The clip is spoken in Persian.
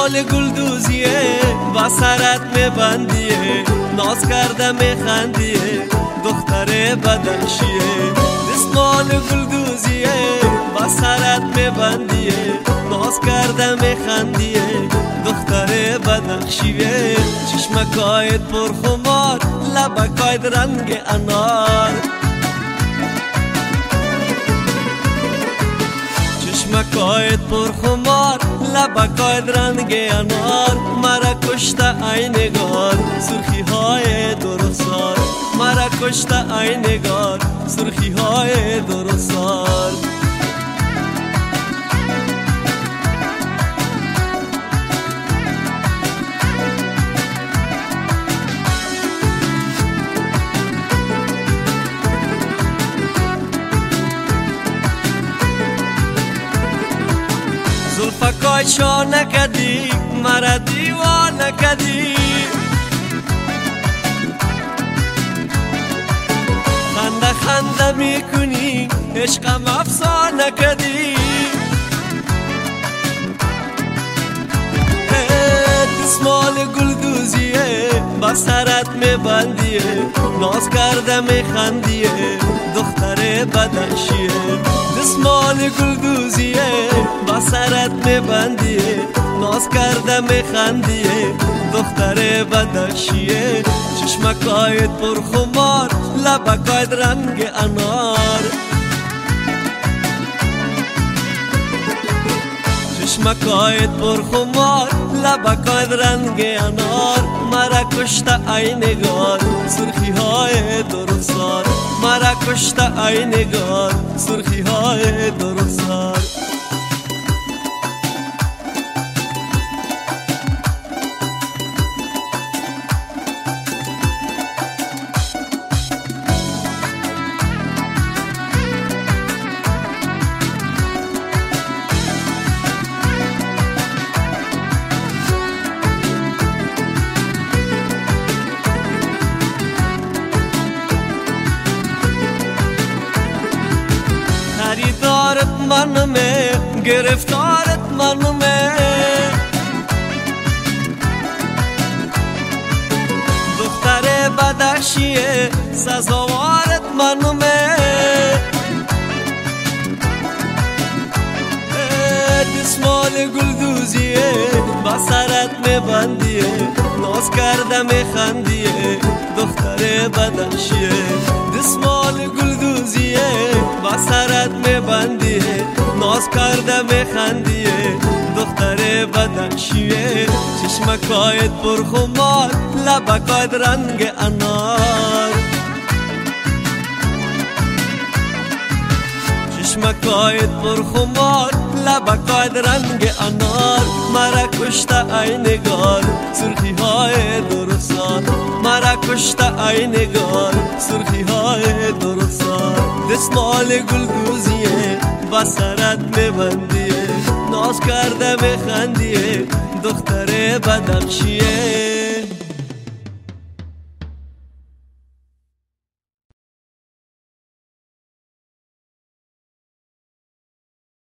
دستمال گلدوزیه با سرت میبندیه، ناز کرده میخندیه دختر بدخشیه. دستمال گلدوزیه با سرت میبندیه، ناز کرده میخندیه دختر بدخشیه. چشمکایت پرخمار، لبکایت رنگ انار، چشمکایت پرخمار، لبکایت رنگ انار. مرا کشته ای نگار سرخی های درخسار، مرا کشته ای نگار سرخی های درخسار. زلفکای شانه کدی مرا دیوانه کدی، خنده خنده میکنی عشقم افسانه کدی. دستمال گلدوزیه با سرت میبندیه، ناز کرده میخندیه دختر بدخشیه. دستمال گلدوزیه با سرت میبندیه، ناز کرده میخندیه دختر بدخشیه. چشمکایت پرخمار، لبکایت رنگ انار، چشمکایت پرخمار، لبکایت رنگ انار. مرا کشته ای نگار سرخی های درخسار، مرا کشته ای نگار سرخی های درخسار. خریدارت منمه، گرفتارت منمه، دختر بدخشیه سزاوارت منمه. دستمال گلدوزیه با سرت میبندیه، ناز کرده میخندیه دختر بدخشیه. دستمال گلدوزیه با سرت میبندیه، ناز کرده میخندیه دختر بدخشیه. چشمکایت پرخمار، لبکایت رنگ انار، چشمکایت پرخمار، لبکایت رنگ انار. مرا کشته ای نگار سرخی های درخسار، مرا کشته ای نگار سرخی های درخسار. دستمال گلدوزیه با سرت میبندیه، ناز کرده میخندیه دختر بدخشیه.